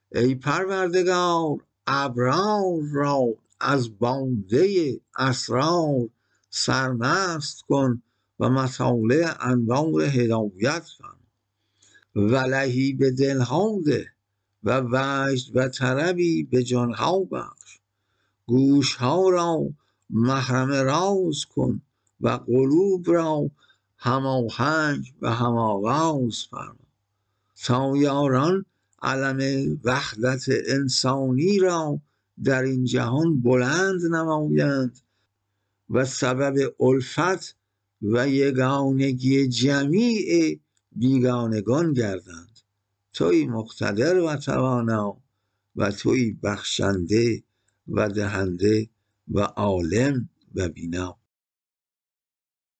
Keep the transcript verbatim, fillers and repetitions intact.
ای پروردگار ابرار را از باده اسرار سرمست کن و مطالع انوار هدایت فرما. و لهیب دلها ده و وجد و طربی به جانها بخش. گوشها را محرم راز کن و قلوب را هماهنگ و هماواز فرما. تا یاران علم وحدت انسانی را در این جهان بلند نمایند و سبب الفت و یگانگی جمیع بیگانگان گردند. تویی مقتدر و توانا و تویی بخشنده و دهنده و عالم و بینا.